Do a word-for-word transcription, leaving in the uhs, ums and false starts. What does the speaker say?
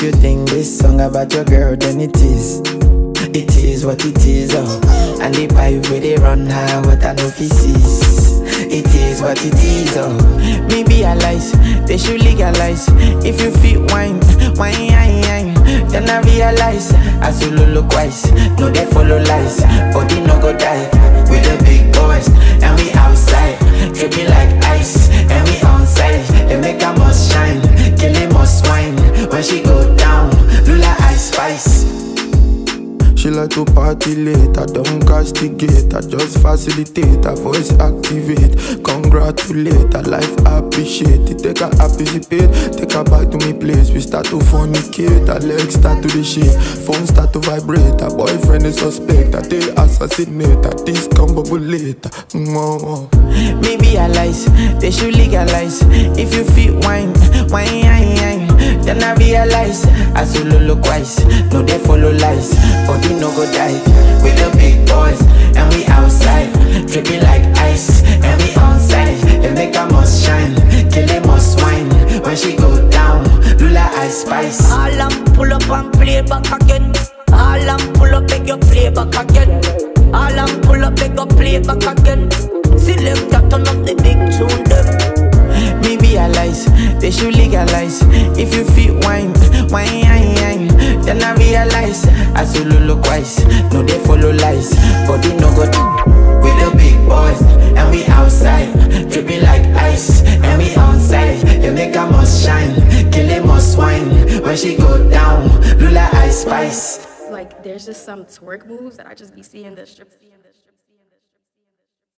If you think this song about your girl, then it is. It is what it is, oh. And the pipe where they run high, what I know fi sees. It is what it is, oh. Maybe I lies, they should legalize. If you feel wine, wine, wine, wine. Then I realize, as you look wise, no they follow lies. Body no go die, with the big boys, and we outside, dripping like ice, and we onside. They make her must shine, kill him must wine. When she go down, Lula ice spice. She like to party late, I don't castigate, I just facilitate, her voice activate. Congratulate, her life appreciate it. Take her participate, take her back to me place. We start to fornicate, her legs start to the shake, phone start to vibrate. Her boyfriend is suspect, I they assassinate, I discombobulate. Mm-hmm. Maybe I lies, they should legalize. If you feel wine, wine, wine, wine. Then I realize, as you look wise, no they follow lies. Body no go die, with the big boys, and we outside, dripping like ice, and we onside. They make her must shine, kill them must wine. When she go down, Lula ice spice. All I'm pull up and play back again. All I'm pull up, beg you play back again. All I'm pull up, beg you play back again. Select that turn up the big tune them. Maybe I lies, they should legalize. If you feel wine, wine, wine, wine. Then I realize, as you look wise, no they follow lies. Body no go with the big boys, and we outside, dripping like ice, and we onside. They make her must shine, kill him must wine. When she go down, Lula ice spice. Like there's just some twerk moves that I just be seeing the strip.